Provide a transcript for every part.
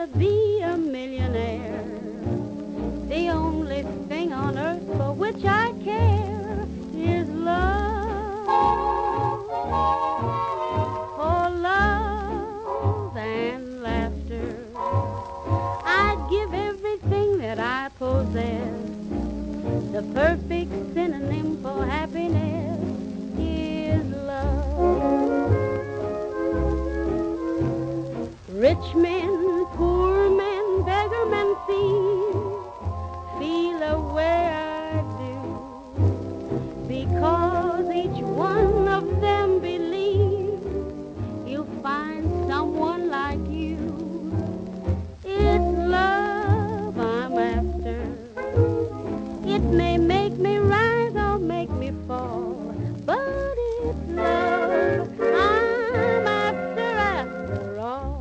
to be a millionaire. The only thing on earth for which I care is love. For love and laughter, I'd give everything that I possess. The perfect synonym for happiness is love. Rich men, poor men, beggar men, thieves feel the way I do, because each one of them believes you'll find someone like you. It's love I'm after. It may make me rise or make me fall, but it's love I'm after all.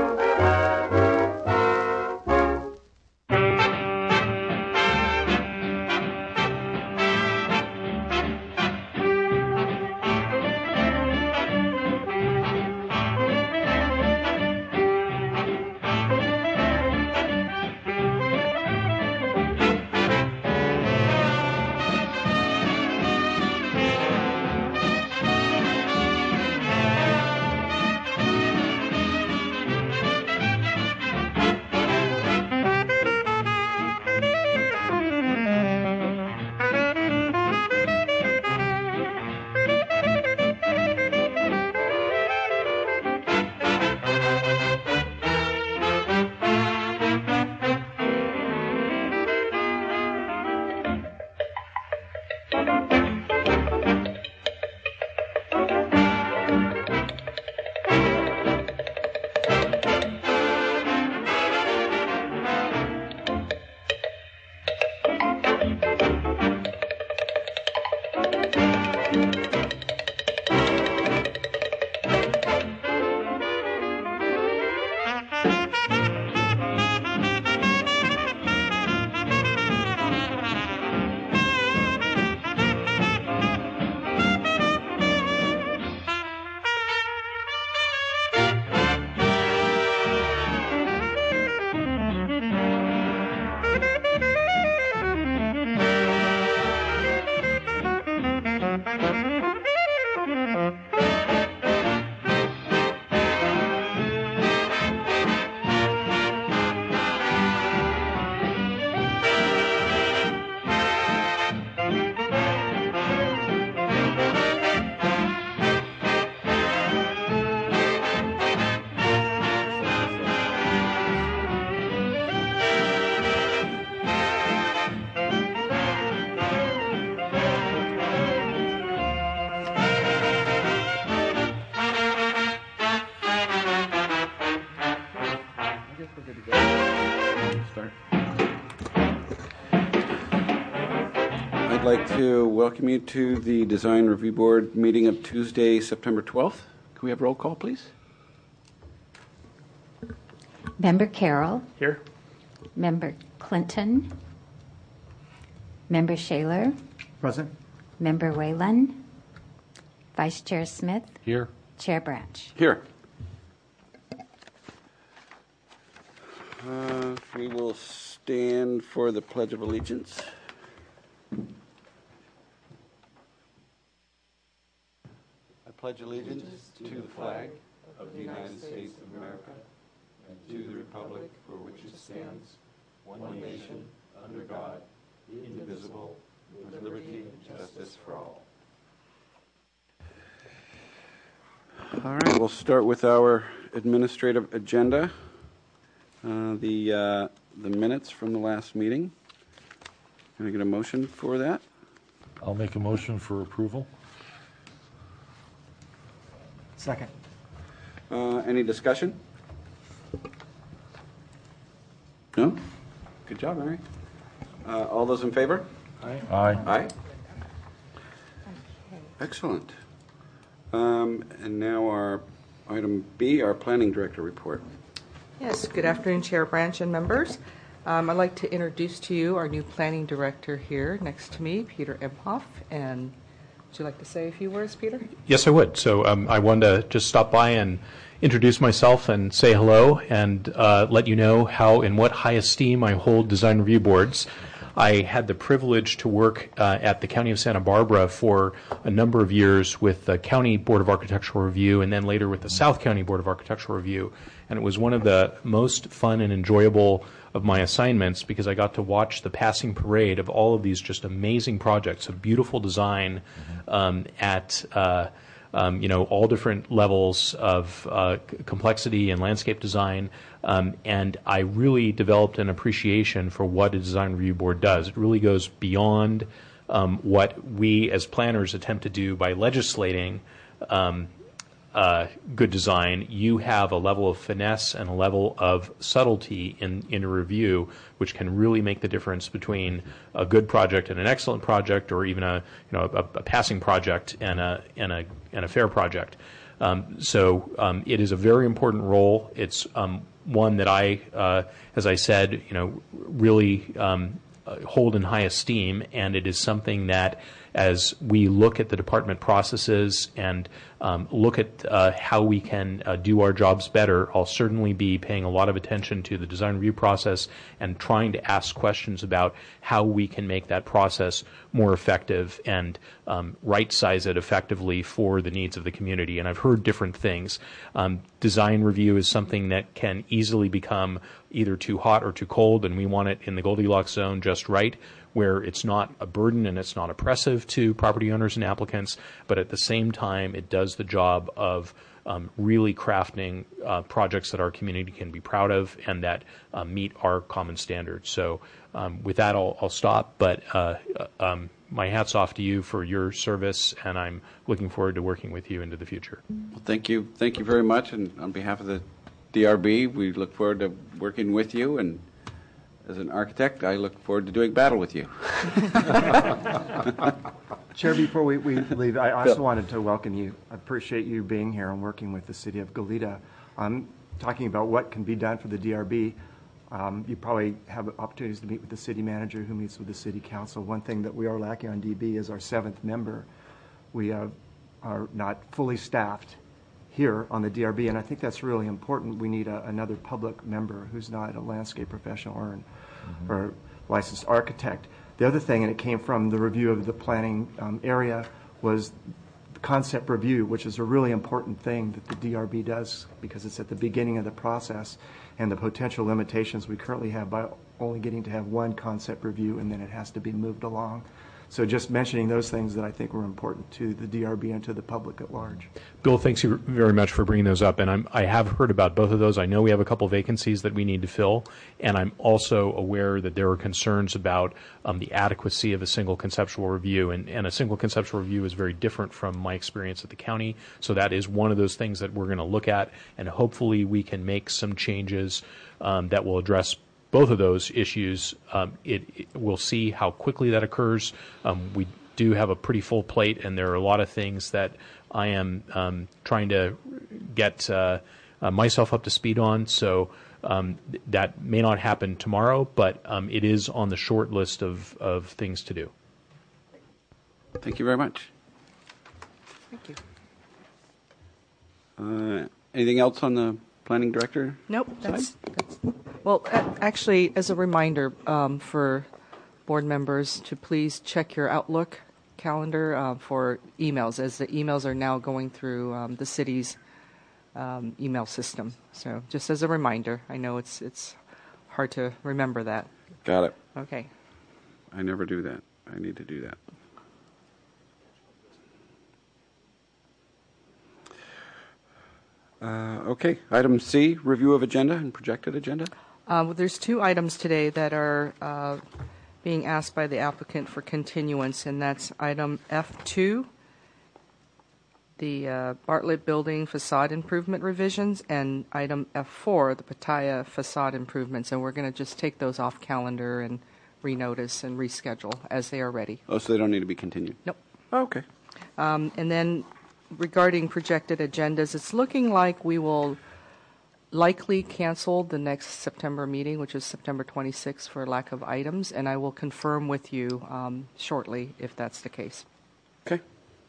I'd like to welcome you to the Design Review Board meeting of Tuesday, September 12th. Can we have roll call, please? Member Carroll. Here. Member Clinton. Member Shaler. Present. Member Whalen. Vice Chair Smith. Here. Chair Branch. Here. We will stand for the Pledge of Allegiance. I pledge allegiance to the flag of the United States of America and to the republic for which it stands, one nation, under God, indivisible, with liberty and justice for all. All right, we'll start with our administrative agenda. The minutes from the last meeting. Can I get a motion for that? I'll make a motion for approval. Second. Any discussion? No? Good job, Mary. All those in favor? Aye. Aye. Aye. Excellent. And now our item B, our planning director report. Yes, good afternoon, Chair Branch and members. I'd like to introduce to you our new planning director here next to me, Peter Emhoff, and Would you like to say a few words, Peter? Yes, I would. So I wanted to just stop by and introduce myself and say hello and let you know how in what high esteem I hold design review boards. I had the privilege to work at the County of Santa Barbara for a number of years with the County Board of Architectural Review and then later with the South County Board of Architectural Review. And it was one of the most fun and enjoyable of my assignments because I got to watch the passing parade of all of these just amazing projects of beautiful design at all different levels of complexity and landscape design. And I really developed an appreciation for what a design review board does. It really goes beyond what we as planners attempt to do by legislating good design. You have a level of finesse and a level of subtlety in a review, which can really make the difference between a good project and an excellent project, or even a passing project and a fair project. So it is a very important role. It's one that I, as I said, really hold in high esteem, and it is something that, as we look at the department processes and look at how we can do our jobs better, I'll certainly be paying a lot of attention to the design review process and trying to ask questions about how we can make that process more effective and right-size it effectively for the needs of the community. And I've heard different things. Design review is something that can easily become either too hot or too cold, and we want it in the Goldilocks zone just right, where it's not a burden and it's not oppressive to property owners and applicants, but at the same time it does the job of really crafting projects that our community can be proud of and that meet our common standards. So with that, I'll stop, but my hat's off to you for your service, and I'm looking forward to working with you into the future. Well, thank you very much, and on behalf of the DRB, we look forward to working with you, and as an architect, I look forward to doing battle with you. Chair, before we leave, I also wanted to welcome you. I appreciate you being here and working with the city of Goleta. Talking about what can be done for the DRB. You probably have opportunities to meet with the city manager who meets with the city council. One thing that we are lacking on DB is our 7th member. We are not fully staffed here on the DRB, and I think that's really important. We need another public member who's not a landscape professional or licensed architect. The other thing, and it came from the review of the planning area, was the concept review, which is a really important thing that the DRB does because it's at the beginning of the process, and the potential limitations we currently have by only getting to have one concept review and then it has to be moved along. So just mentioning those things that I think were important to the DRB and to the public at large. Bill, thanks you very much for bringing those up. And I have heard about both of those. I know we have a couple vacancies that we need to fill. And I'm also aware that there are concerns about the adequacy of a single conceptual review. And a single conceptual review is very different from my experience at the county. So that is one of those things that we're going to look at. And hopefully we can make some changes that will address both of those issues. We'll see how quickly that occurs. We do have a pretty full plate, and there are a lot of things that I am trying to get myself up to speed on. So that may not happen tomorrow, but it is on the short list of things to do. Thank you very much. Thank you. Anything else on the planning director? Nope. Well, actually, as a reminder for board members to please check your Outlook calendar for emails, as the emails are now going through the city's email system. So just as a reminder, I know it's hard to remember that. Got it. Okay. I never do that. I need to do that. Okay. Item C, review of agenda and projected agenda. There's 2 items today that are being asked by the applicant for continuance, and that's item F2, the Bartlett Building facade improvement revisions, and item F4, the Pattaya facade improvements. And we're going to just take those off calendar and renotice and reschedule as they are ready. Oh, so they don't need to be continued? Nope. Oh, okay. And then regarding projected agendas, it's looking like we will likely cancel the next September meeting, which is September 26th, for lack of items, and I will confirm with you shortly if that's the case. Okay.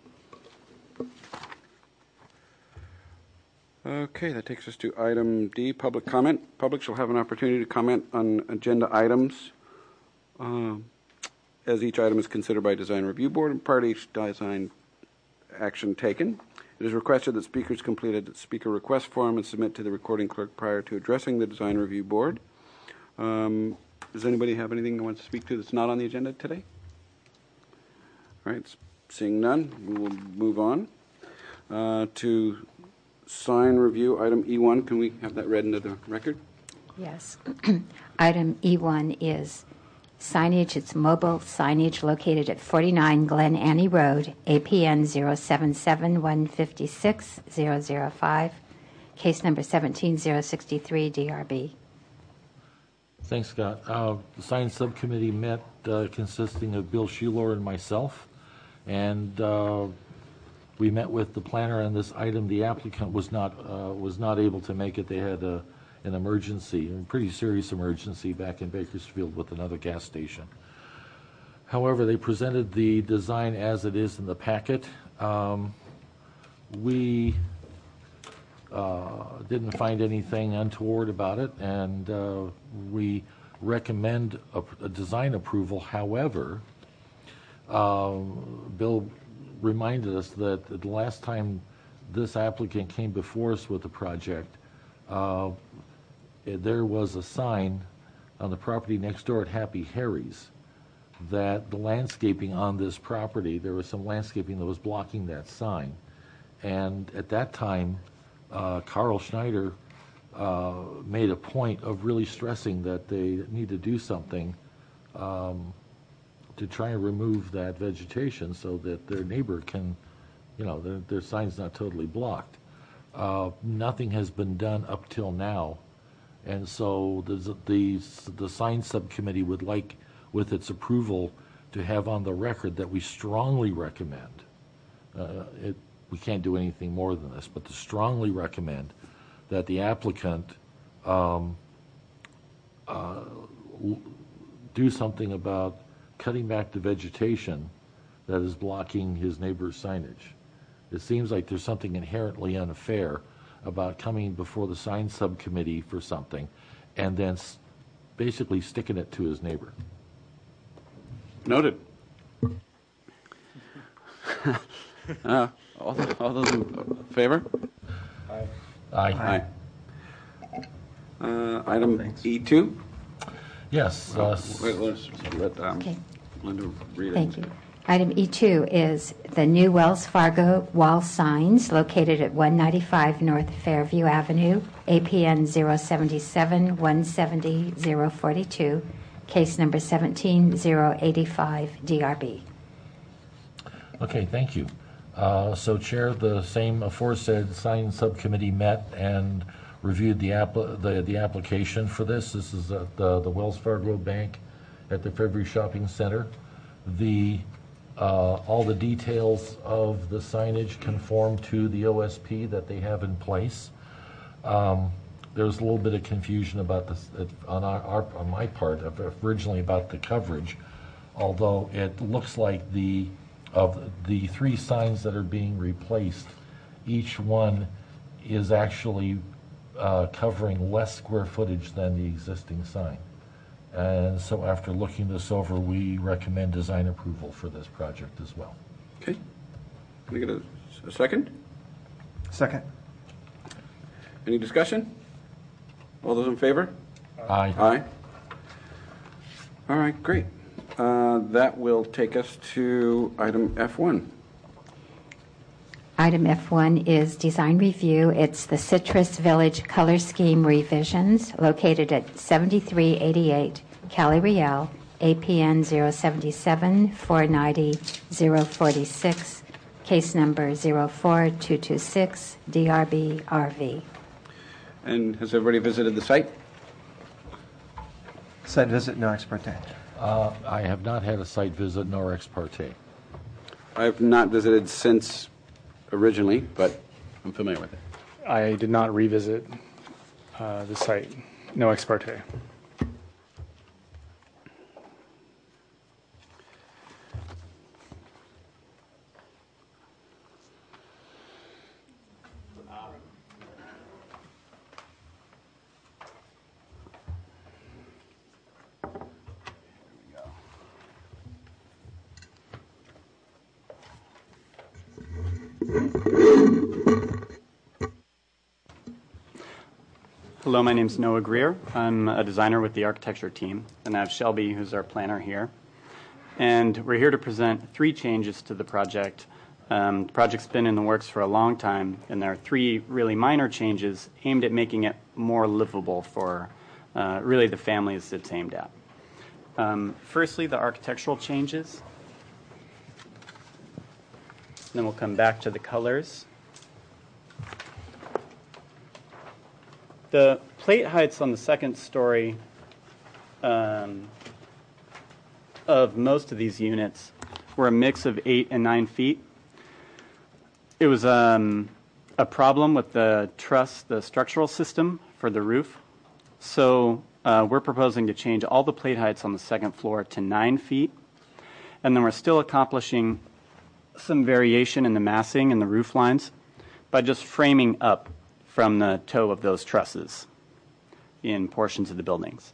Okay, that takes us to item D, public comment. Public shall have an opportunity to comment on agenda items as each item is considered by Design Review Board and part of each design action taken. It is requested that speakers complete a speaker request form and submit to the recording clerk prior to addressing the Design Review Board. Does anybody have anything they want to speak to that's not on the agenda today? All right, seeing none, we will move on to sign review, item E1. Can we have that read into the record? Yes. Item E1 is signage. It's mobile signage located at 49 Glen Annie Road, APN 077-156-005, case number 17063, DRB. Thanks, Scott. The Science Subcommittee met consisting of Bill Shuler and myself, and we met with the planner on this item. The applicant was not able to make it. They had an emergency, a pretty serious emergency back in Bakersfield with another gas station. However, they presented the design as it is in the packet. We didn't find anything untoward about it, and we recommend a design approval. However, Bill reminded us that the last time this applicant came before us with the project, there was a sign on the property next door at Happy Harry's that the landscaping on this property, there was some landscaping that was blocking that sign. And at that time, Carl Schneider made a point of really stressing that they need to do something to try and remove that vegetation so that their neighbor can, their sign's not totally blocked. Nothing has been done up till now, and so the sign subcommittee would like, with its approval, to have on the record that we strongly recommend, we can't do anything more than this, but to strongly recommend that the applicant do something about cutting back the vegetation that is blocking his neighbor's signage. It seems like there's something inherently unfair about coming before the sign subcommittee for something and then basically sticking it to his neighbor. Noted. All those in favor? Aye. Item E2. Yes. Let's let Okay. Linda read it. Thank you. Item E2 is the new Wells Fargo wall signs located at 195 North Fairview Avenue, APN 077-170-042, case number 17085, DRB. Okay, thank you. So, Chair, the same aforesaid sign subcommittee met and reviewed the application for this. This is at the Wells Fargo Bank at the Fairview Shopping Center. All the details of the signage conform to the OSP that they have in place. There was a little bit of confusion about this on my part originally about the coverage, although it looks like of the three signs that are being replaced, each one is actually covering less square footage than the existing sign. And so after looking this over, we recommend design approval for this project as well. Okay. Can we get a second? Second. Any discussion? All those in favor? Aye. Aye. All right, great. That will take us to item F1. Item F1 is design review. It's the Citrus Village color scheme revisions located at 7388 Cali Real, APN 077-490-046, case number 04226, DRB RV. And has everybody visited the site? Site visit, no ex parte. I have not had a site visit nor ex parte. I have not visited since originally, but I'm familiar with it. I did not revisit the site. No ex parte. Hello, my name is Noah Greer. I'm a designer with the architecture team, and I have Shelby, who's our planner here. And we're here to present 3 changes to the project. The project's been in the works for a long time, and there are 3 really minor changes aimed at making it more livable for really the families it's aimed at. Firstly, the architectural changes. Then we'll come back to the colors. The plate heights on the second story of most of these units were a mix of 8 and 9 feet. It was a problem with the truss, the structural system for the roof. So we're proposing to change all the plate heights on the second floor to 9 feet. And then we're still accomplishing some variation in the massing and the roof lines by just framing up from the toe of those trusses in portions of the buildings.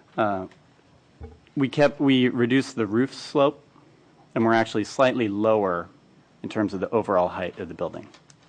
We reduced the roof slope, and we're actually slightly lower in terms of the overall height of the building.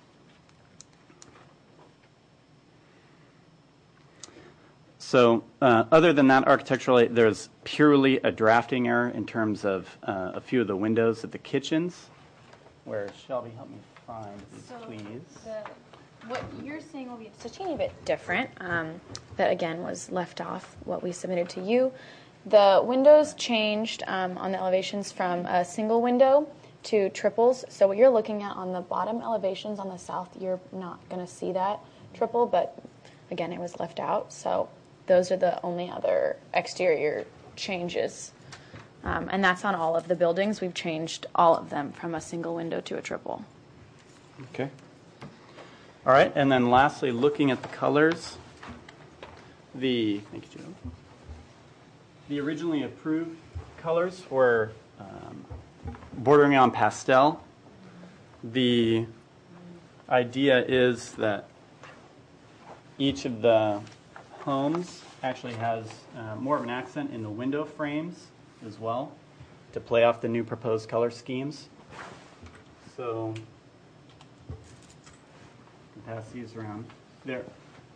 So other than that architecturally, there's purely a drafting error in terms of a few of the windows at the kitchens, where Shelby, help me find these, please. What you're seeing will be just a teeny bit different. That, again, was left off what we submitted to you. The windows changed on the elevations from a single window to triples. So what you're looking at on the bottom elevations on the south, you're not going to see that triple, but, again, it was left out. So those are the only other exterior changes. And that's on all of the buildings. We've changed all of them from a single window to a triple. Okay. All right, and then lastly, looking at the colors, thank you, Joe. The originally approved colors were bordering on pastel. The idea is that each of the homes actually has more of an accent in the window frames as well to play off the new proposed color schemes. So pass these around. There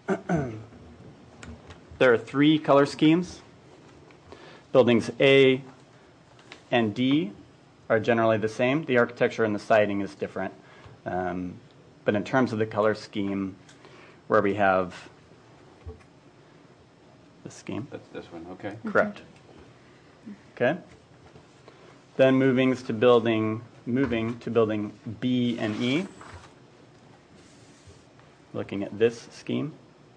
are 3 color schemes. Buildings A and D are generally the same. The architecture and the siding is different. But in terms of the color scheme, where we have this scheme. That's this one, okay. Correct. Okay. Then moving to building B and E. Looking at this scheme.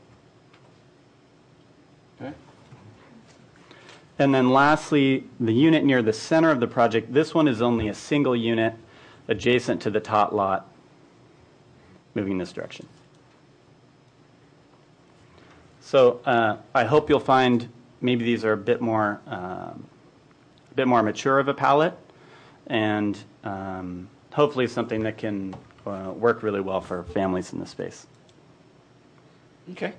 Okay. And then lastly, the unit near the center of the project, this one is only a single unit adjacent to the tot lot, moving this direction. So I hope you'll find maybe these are a bit more mature of a palette, and hopefully something that can work really well for families in this space. Okay.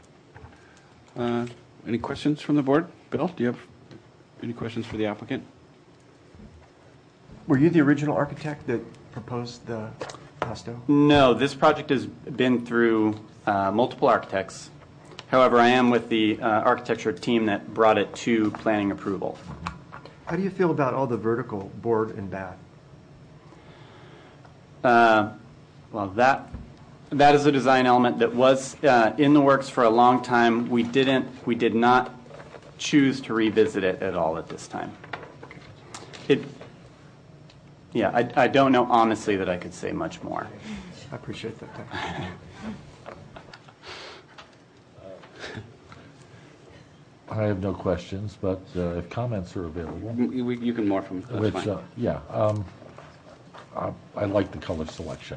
Any questions from the board? Bill, do you have any questions for the applicant? Were you the original architect that proposed the pastel? No, this project has been through multiple architects. However, I am with the architecture team that brought it to planning approval. How do you feel about all the vertical board and bath? Well, that is a design element that was in the works for a long time. We did not choose to revisit it at all at this time. I don't know honestly that I could say much more. I appreciate that. I have no questions, but if comments are available. You can morph them. That's fine. I like the color selection.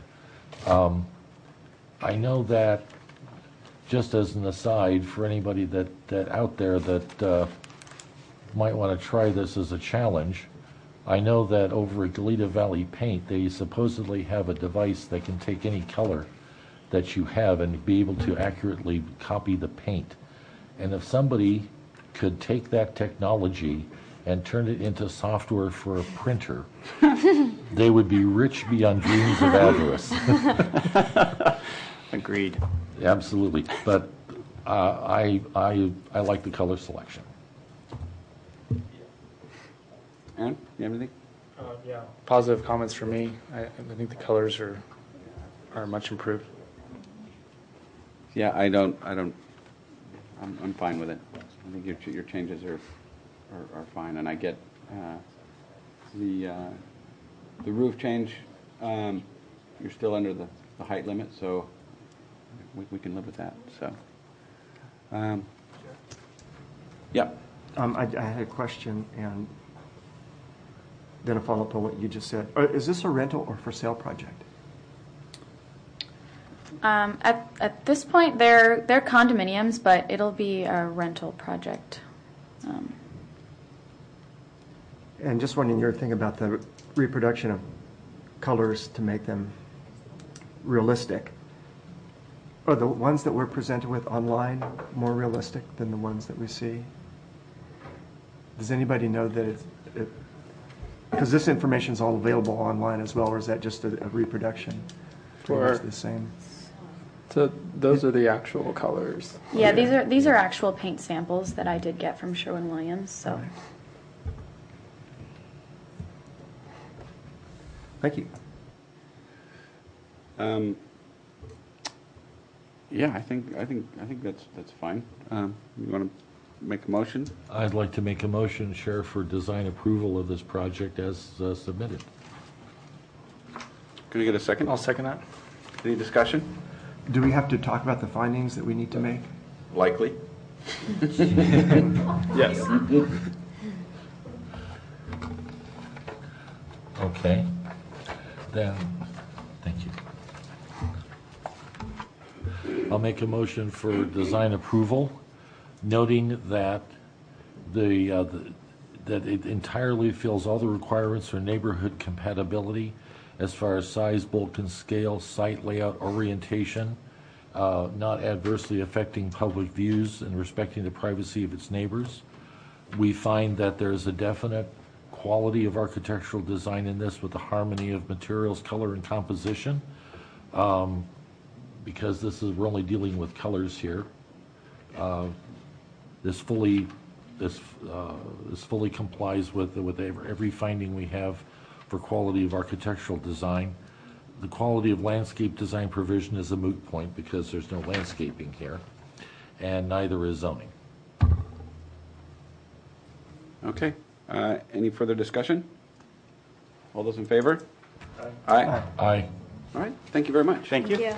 I know that, just as an aside, for anybody that out there that might want to try this as a challenge, I know that over at Goleta Valley Paint, they supposedly have a device that can take any color that you have and be able to accurately copy the paint. And if somebody could take that technology and turn it into software for a printer, They would be rich beyond dreams of avarice. Agreed. Absolutely. But I like the color selection. Aaron, you have anything? Yeah. Positive comments for me. I think the colors are much improved. Yeah, I'm fine with it. I think your changes are fine, and I get the roof change. You're still under the height limit, so we can live with that. So, yeah. I had a question and then a follow-up on what you just said. Is this a rental or for sale project? At this point, they're condominiums, but it'll be a rental project. And just wondering your thing about the reproduction of colors to make them realistic. Are the ones that we're presented with online more realistic than the ones that we see? Does anybody know that because this information is all available online as well, or is that just a reproduction? Pretty much the same. So those are the actual colors. Yeah, these are actual paint samples that I did get from Sherwin-Williams. So. Right. Thank you. Yeah, I think that's fine. You want to make a motion? I'd like to make a motion, Sheriff, for design approval of this project as submitted. Can I get a second? I'll second that. Any discussion? Do we have to talk about the findings that we need to make? Likely. Yes. Okay. Then, thank you. I'll make a motion for design approval, noting that that it entirely fills all the requirements for neighborhood compatibility as far as size, bulk, and scale, site layout, orientation, not adversely affecting public views and respecting the privacy of its neighbors. We find that there's a definite quality of architectural design in this with the harmony of materials, color, and composition. Because we're only dealing with colors here. This fully complies with every finding we have for quality of architectural design. The quality of landscape design provision is a moot point because there's no landscaping here, and neither is zoning. Okay. Any further discussion? All those in favor? Aye. Aye. All right. Thank you very much. Thank you.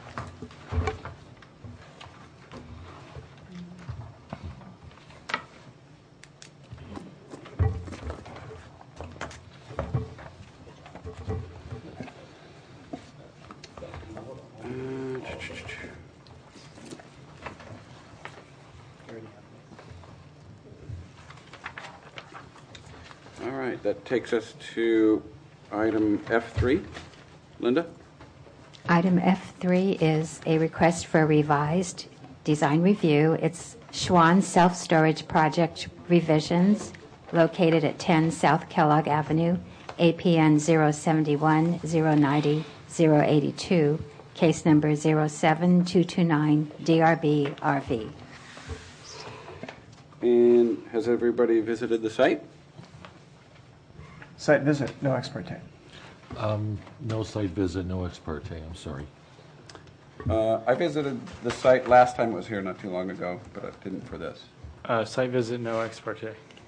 All right. That takes us to item F3. Linda? Item F3 is a request for a revised design review. It's Schwann Self-Storage Project revisions located at 10 South Kellogg Avenue, APN 071 090 082, case number 07229 DRB RV. And has everybody visited the site? Site visit, no ex parte. No site visit, no ex parte, I'm sorry. I visited the site last time it was here not too long ago, but I didn't for this. Site visit, no ex parte.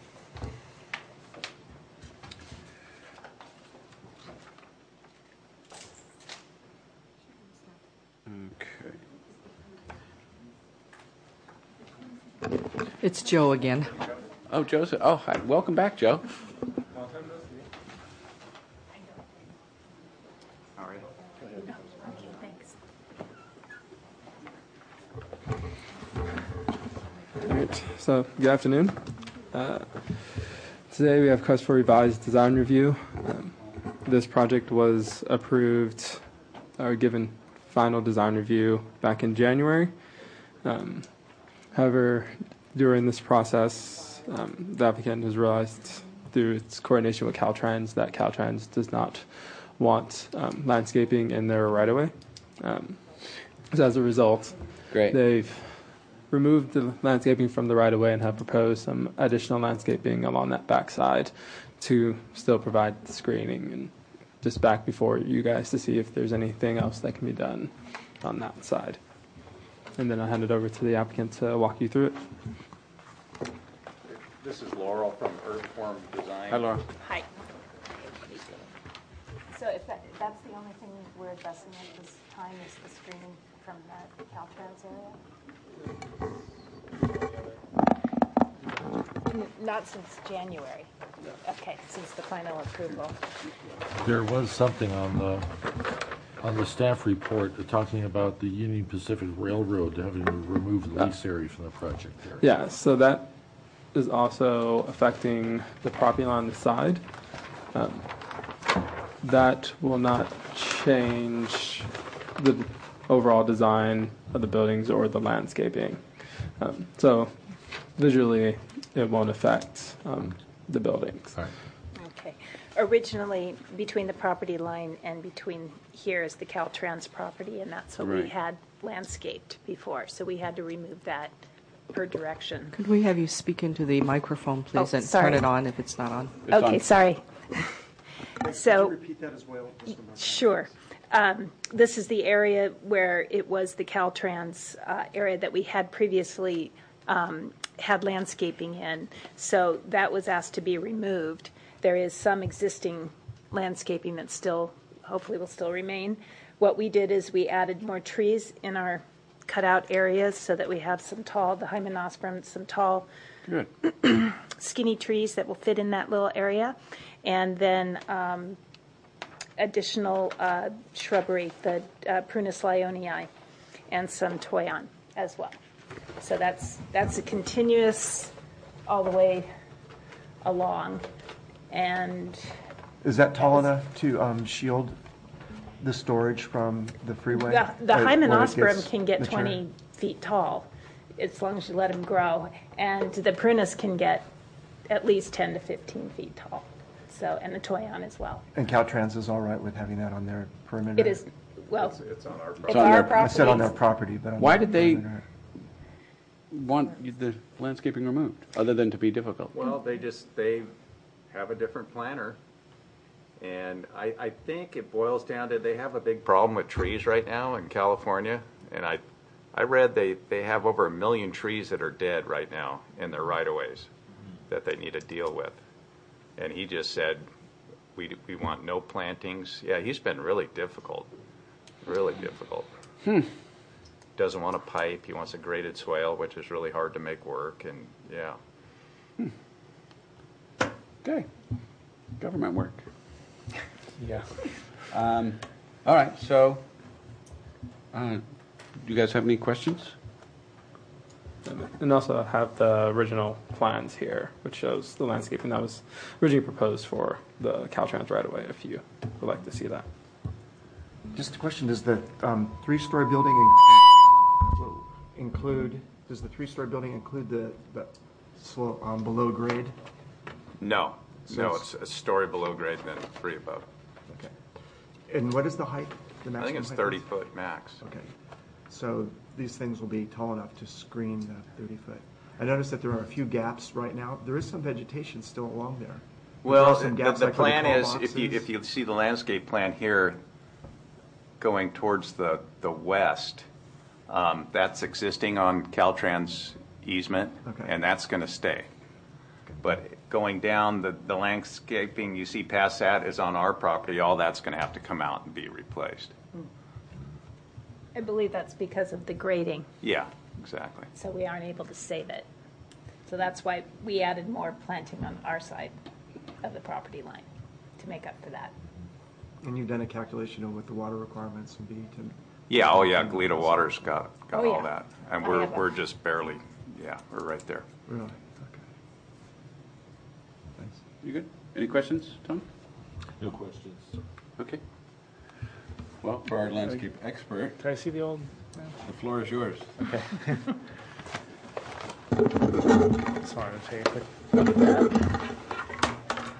Okay. It's Joe again. Oh, Joseph. Oh, hi. Welcome back, Joe. All right. Okay, thanks. All right. So, good afternoon. Today we have request for revised design review. This project was approved or given final design review back in January. However, during this process, the applicant has realized through its coordination with Caltrans that Caltrans does not want landscaping in their right-of-way. So as a result, they've removed the landscaping from the right-of-way and have proposed some additional landscaping along that backside to still provide screening, and just back before you guys to see if there's anything else that can be done on that side. And then I'll hand it over to the applicant to walk you through it. This is Laurel from Earthform Design. Hi, Laura. Hi. So if that's the only thing we're addressing at this time is the screening from the Caltrans area? Not since January. Okay, since the final approval. There was something on the staff report talking about the Union Pacific Railroad having to remove the lease area from the project area. Yeah, so that is also affecting the property line on the side. That will not change the overall design of the buildings or the landscaping. So visually, it won't affect the buildings. Okay. Originally, between the property line and between here is the Caltrans property, and that's what we had landscaped before. So we had to remove that per direction. Could we have you speak into the microphone, please, and sorry. turn it on if it's not on? Okay, sorry. So, Could you repeat that as well? Sure. This is the area where it was the Caltrans area that we had previously had landscaping in. So that was asked to be removed. There is some existing landscaping that still, hopefully will still remain. What we did is we added more trees in our cutout areas so that we have some tall, the Hymenosperm, some tall, skinny trees that will fit in that little area. And then additional shrubbery, the Prunus lyonii, and some toyon as well. So that's a continuous all the way along. And is that tall enough to shield the storage from the freeway? The Hymenosperm can get 20 feet tall as long as you let them grow. And the Prunus can get at least 10 to 15 feet tall. So, and the toyon as well. And Caltrans is all right with having that on their perimeter? It is, well, it's on our property. It's our property. I said on their property, but why did they want the landscaping removed, other than to be difficult? Well, they have a different planner. And I think it boils down to they have a big problem with trees right now in California. And I read they have over 1 million trees that are dead right now in their right-of-ways that they need to deal with. And he just said, we want no plantings. Yeah, he's been really difficult. Really difficult. Doesn't want a pipe. He wants a graded swale, which is really hard to make work. And yeah. Okay. Government work. Yeah. All right. So, do you guys have any questions? And also have the original plans here, which shows the landscaping that was originally proposed for the Caltrans right-of-way, if you would like to see that. Just a question, does the three-story building include the slope below grade? No. So No, it's a story below grade and then 3 above. Okay. And what is the height? I think it's 30 foot max. Okay. So these things will be tall enough to screen the 30 foot. I noticed that there are a few gaps right now. There is some vegetation still along there. Well, the plan is, if you see the landscape plan here going towards the west, that's existing on Caltrans easement, and that's going to stay. But going down, the landscaping you see past that is on our property. All that's going to have to come out and be replaced. I believe that's because of the grading. Yeah, exactly. So we aren't able to save it. So that's why we added more planting on our side of the property line to make up for that. And you've done a calculation of what the water requirements would be to... Yeah, Goleta Water's got all that. And we're just barely, we're right there. Really? Okay. Thanks. You good? Any questions, Tom? No questions. Okay. Well, for our landscape expert, Can I see the old map? the floor is yours. Okay. Sorry, I'll take a quick look at that.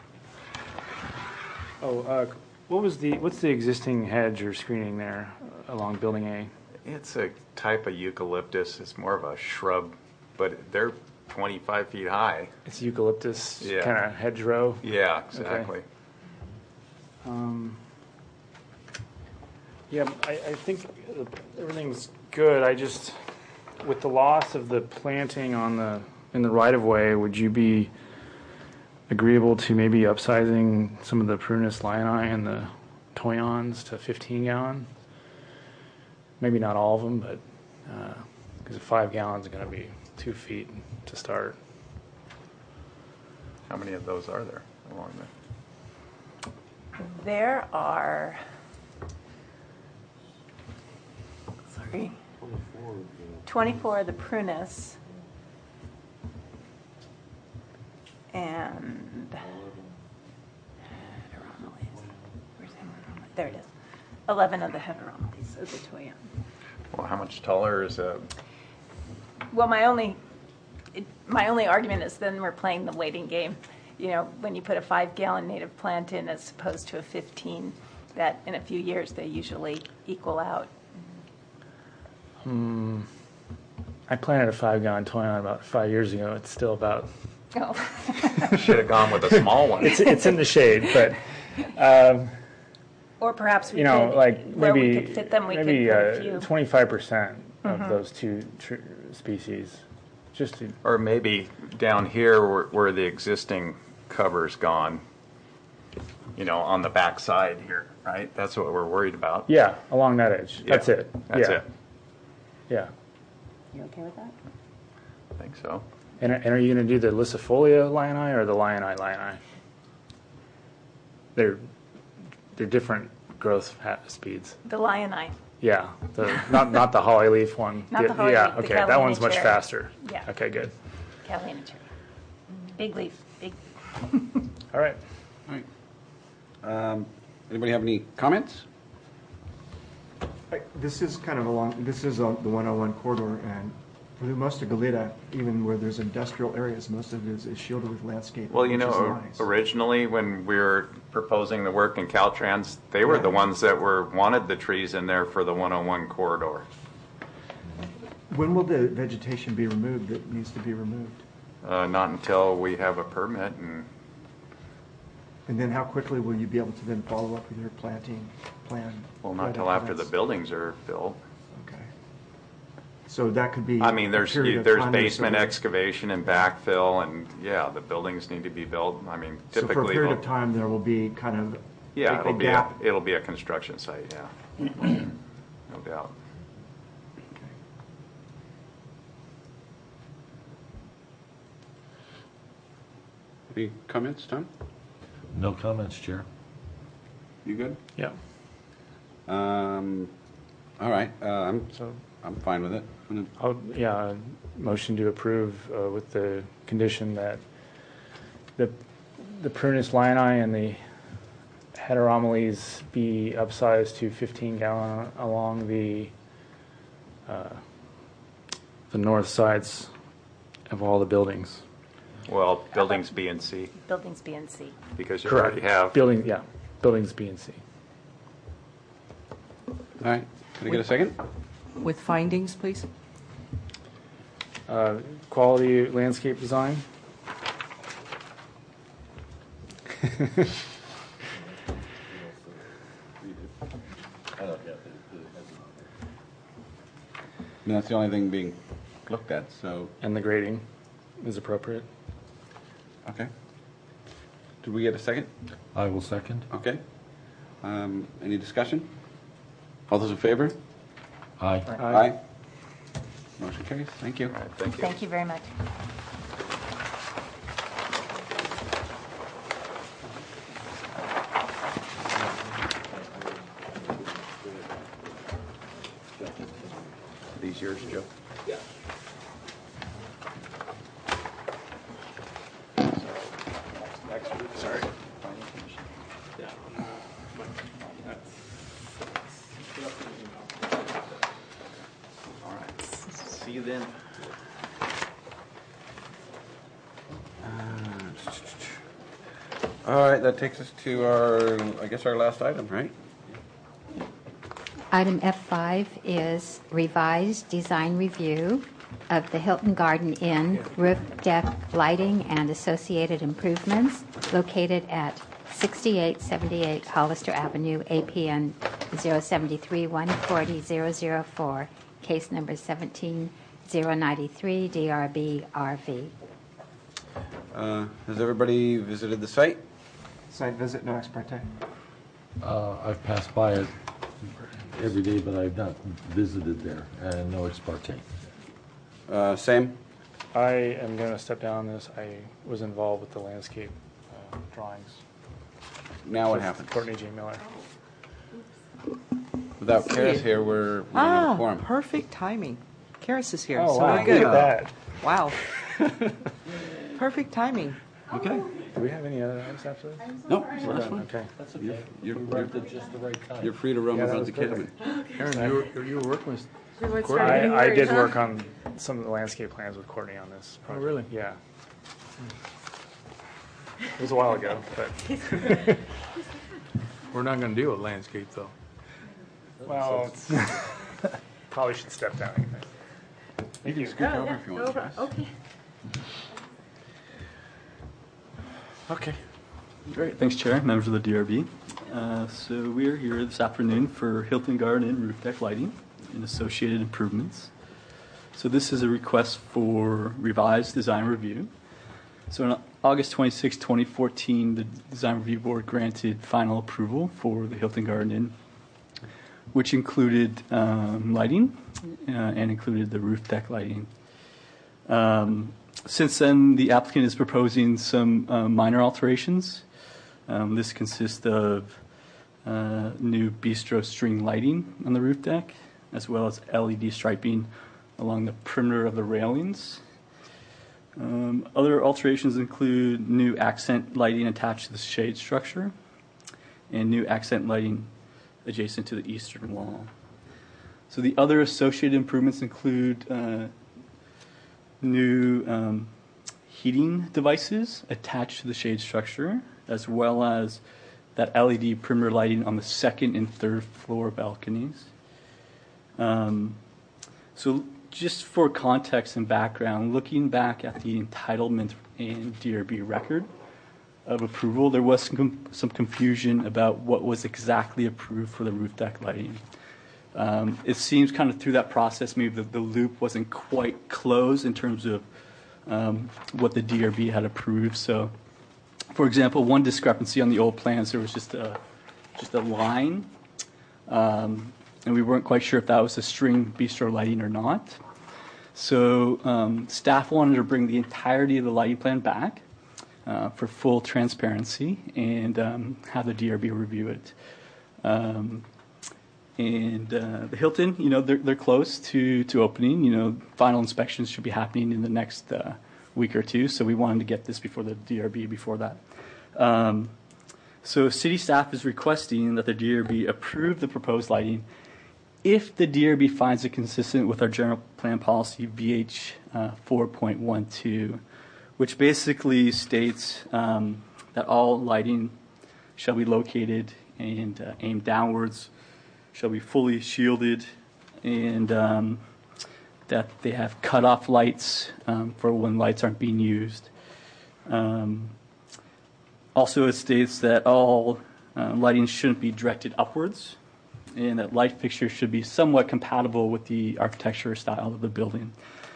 what's the existing hedge or screening there along Building A? It's a type of eucalyptus. It's more of a shrub, but they're 25 feet high. It's eucalyptus, Yeah. kind of hedgerow? Yeah, exactly. Okay. Yeah, I think everything's good. I just, with the loss of the planting in the right-of-way, would you be agreeable to maybe upsizing some of the Prunus lioni and the toyons to 15-gallon? Maybe not all of them, but because 5 gallons are going to be 2 feet to start. How many of those are there along there? There are, 24 of the Prunus and there it is. 11 of the heteromeles of the toyon. Well, how much taller is a? Well, my only argument is then we're playing the waiting game. You know, when you put a 5-gallon native plant in as opposed to a 15, that in a few years they usually equal out. I planted a 5-gallon toyon about 5 years ago. It's still about. Oh. Should have gone with a small one. It's in the shade, but. Or perhaps we could, like where maybe, we could fit them, we maybe could put a few. 25% of those two species. Just to, or maybe down here where the existing cover's gone, on the back side here, right? That's what we're worried about. Yeah, along that edge. Yeah, that's it. That's it. Yeah. You okay with that? I think so. And are you going to do the Licifolia lioni or the lioni? They're different growth speeds. The lioni. Yeah, not the holly leaf one. Not the holly leaf. Okay, that one's much cherry. faster. Yeah. Okay, good. Catalina cherry. Big leaf. Big. All right. All right. Anybody have any comments? This is kind of this is the 101 corridor, and for most of Goleta, even where there's industrial areas, most of it is shielded with landscape. Well, which is nice. originally when we were proposing the work in Caltrans, they were the ones that wanted the trees in there for the 101 corridor. When will the vegetation be removed that needs to be removed? Not until we have a permit. And then how quickly will you be able to then follow up with your planting plan? Well, not until after the buildings are built. Okay. So that could be. I mean, there's basement excavation and backfill, and the buildings need to be built. I mean, typically. So for a period of time, there will be kind of a gap. It'll be a construction site. Yeah, no doubt. Any comments, Tom? No comments, Chair. You good? Yeah. All right. I'm fine with it. Motion to approve with the condition that the Prunus lioni and the heteromeles be upsized to 15-gallon along the north sides of all the buildings. Well, buildings B and C. Buildings B and C. Because you Correct. already have. Buildings B and C. All right. Can I get a second? With findings, please. Quality landscape design. That's the only thing being looked at. So. And the grading is appropriate. Okay. Did we get a second? I will second. Okay. Any discussion? All those in favor? Aye. Aye. Motion carries. Thank you. All right, thank you. Thank you very much. Are these yours, Joe? Yeah. Sorry. All right. See you then. All right, that takes us to our last item, right? Item F5 is revised design review of the Hilton Garden Inn roof deck lighting and associated improvements located at 6878 Hollister Avenue, APN 073-140-004, case number 17093, DRB RV. Has everybody visited the site? Site visit, no ex parte. I've passed by it every day, but I've not visited there, and no ex parte. Same? I am going to step down on this. I was involved with the landscape drawings. Now what happened? Courtney J. Miller. Without Karis here, we're not in a quorum. Perfect timing. Karis is here, Oh, so wow. we're good. Look at that. Wow. Perfect timing. Okay. Do we have any other items after this? No, We're that's done. fine. Okay. That's okay. You're right at just the right time. You're free to roam Yeah, that around was the perfect. cabin. Aaron, you were working with Courtney. starting to I worry, did huh? work on some of the landscape plans with Courtney on this project. really? Yeah. It was a while ago, but We're not going to deal with landscape, though. well, it's, probably should step down anyway. Thank you. Scoot over if you want. Okay. Okay. Great. Thanks, Chair, members of the DRB. So we're here this afternoon for Hilton Garden Inn roof deck lighting and associated improvements. So this is a request for revised design review. So on August 26, 2014, the Design Review Board granted final approval for the Hilton Garden Inn, which included lighting and included the roof deck lighting. Since then, the applicant is proposing some minor alterations. This consists of new bistro string lighting on the roof deck, as well as LED striping along the perimeter of the railings. Other alterations include new accent lighting attached to the shade structure and new accent lighting adjacent to the eastern wall. So the other associated improvements include new heating devices attached to the shade structure, as well as that LED perimeter lighting on the second and third floor balconies. So just for context and background, looking back at the entitlement and DRB record of approval, there was some confusion about what was exactly approved for the roof deck lighting. It seems kind of through that process, maybe the loop wasn't quite closed in terms of what the DRB had approved. So, for example, one discrepancy on the old plans, there was just a line, and we weren't quite sure if that was a string bistro lighting or not. So staff wanted to bring the entirety of the lighting plan back for full transparency and have the DRB review it. And the Hilton, they're close to opening. Final inspections should be happening in the next week or two. So we wanted to get this before the DRB before that. So city staff is requesting that the DRB approve the proposed lighting if the DRB finds it consistent with our general plan policy VH 4.12, which basically states that all lighting shall be located and aimed downwards, shall be fully shielded, and that they have cutoff lights for when lights aren't being used. Also, it states that all lighting shouldn't be directed upwards, and that light fixtures should be somewhat compatible with the architecture style of the building.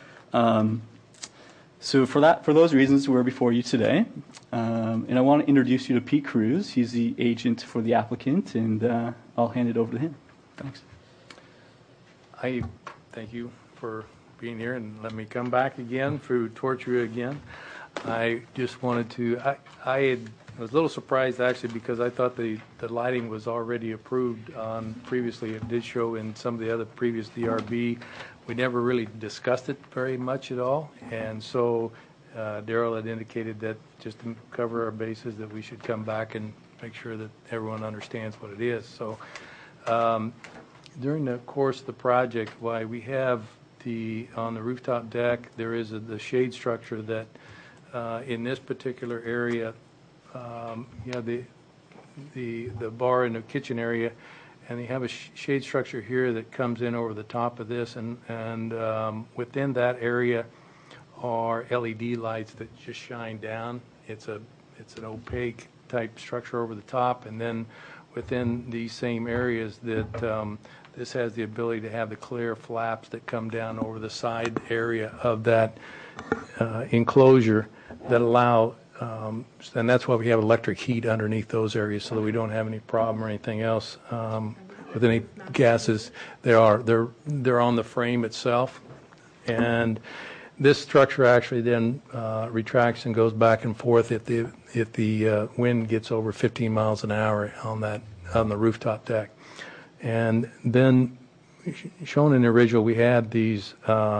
So for those reasons, we're before you today. And I want to introduce you to Pete Cruz. He's the agent for the applicant, and I'll hand it over to him. Thanks. I thank you for being here and let me come back again to torture you again. I just wanted to, I was a little surprised actually because I thought the lighting was already approved on previously. It did show in some of the other previous DRB. We never really discussed it very much at all. And so Daryl had indicated that just to cover our bases that we should come back and make sure that everyone understands what it is. So during the course of the project, why we have on the rooftop deck, there is the shade structure that in this particular area you have the bar and the kitchen area, and you have a shade structure here that comes in over the top of this, and within that area are LED lights that just shine down. It's an opaque type structure over the top, and then within these same areas that this has the ability to have the clear flaps that come down over the side area of that enclosure that allow, and that's why we have electric heat underneath those areas, so that we don't have any problem or anything else with any gases. They're on the frame itself, and this structure actually then retracts and goes back and forth if the wind gets over 15 miles an hour on the rooftop deck. And then shown in the original, we had these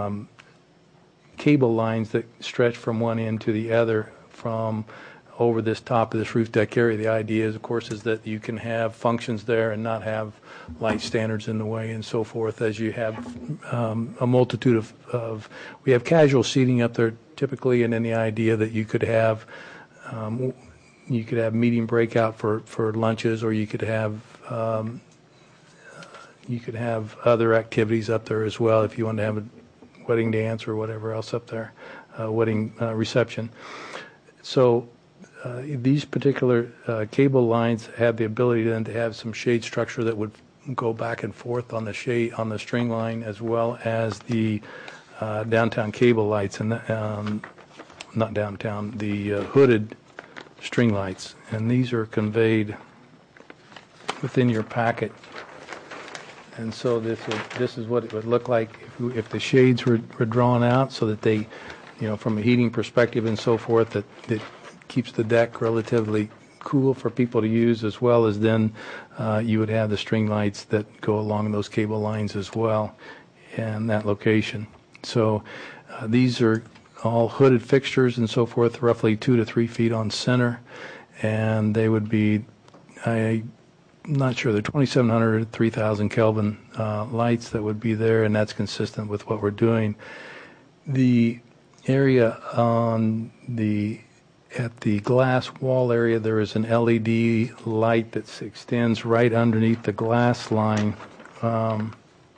cable lines that stretch from one end to the other from over this top of this roof deck area. The idea is, of course, is that you can have functions there and not have light standards in the way and so forth, as you have a multitude of we have casual seating up there typically, and then the idea that you could have meeting breakout for lunches, or you could have other activities up there as well if you want to have a wedding dance or whatever else up there, wedding reception. So these particular cable lines have the ability then to have some shade structure that would go back and forth on the string line, as well as the downtown cable lights, and not downtown, the hooded string lights. And these are conveyed within your packet. And so this is what it would look like if the shades were drawn out, so that they, from a heating perspective and so forth, that keeps the deck relatively cool for people to use, as well as then you would have the string lights that go along those cable lines as well in that location. So these are all hooded fixtures and so forth, roughly 2 to 3 feet on center, and they would be, I'm not sure, they're 2,700, 3,000 Kelvin lights that would be there, and that's consistent with what we're doing. The area at the glass wall area, there is an LED light that extends right underneath the glass line. And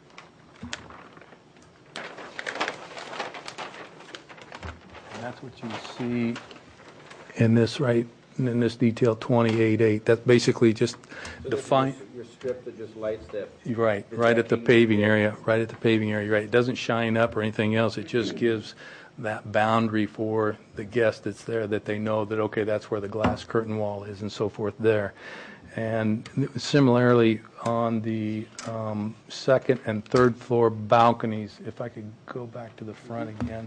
that's what you see in this in this detail 28.8. That's basically just define your strip that just lights that. Right at the paving area. Right at the paving area. Right. It doesn't shine up or anything else. It just gives that boundary for the guest that's there, that they know that, okay, that's where the glass curtain wall is and so forth there. And similarly on the second and third floor balconies, if I could go back to the front again.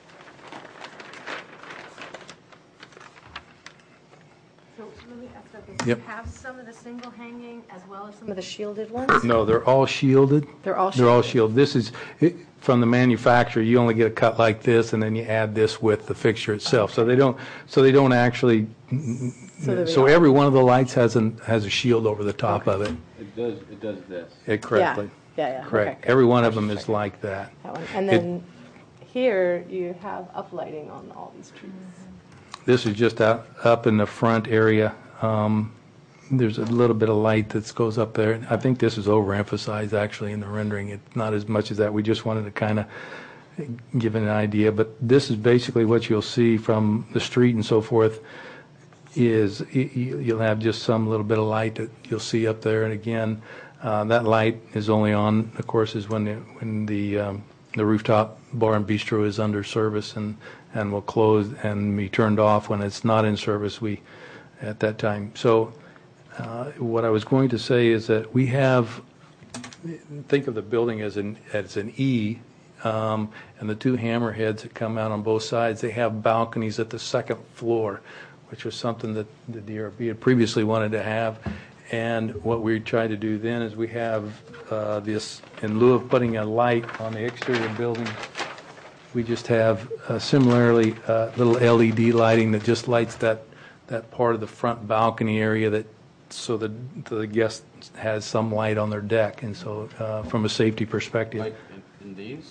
So let me ask that. Yep. Do you have some of the single hanging as well as some of the shielded ones? No, they're all shielded. They're all shielded. This is from the manufacturer. You only get a cut like this, and then you add this with the fixture itself. So they don't actually. So every one of the lights has a shield over the top of it. It does this. Correctly. Yeah. Correct. Okay, every one of them is like that. That one. And then here you have uplighting on all these trees. This is just up in the front area. There's a little bit of light that goes up there. I think this is overemphasized actually in the rendering. It's not as much as that. We just wanted to kind of give an idea. But this is basically what you'll see from the street and so forth. Is you'll have just some little bit of light that you'll see up there. And again, that light is only on, of course, is when the rooftop bar and bistro is under service and will close and be turned off when it's not in service. At that time. So what I was going to say is that we have, think of the building as an E, and the two hammerheads that come out on both sides, they have balconies at the second floor, which was something that the DRB had previously wanted to have. And what we tried to do then is we have this, in lieu of putting a light on the exterior building, we just have similarly little LED lighting that just lights that part of the front balcony area, so that the guest has some light on their deck, and so from a safety perspective. Light in these?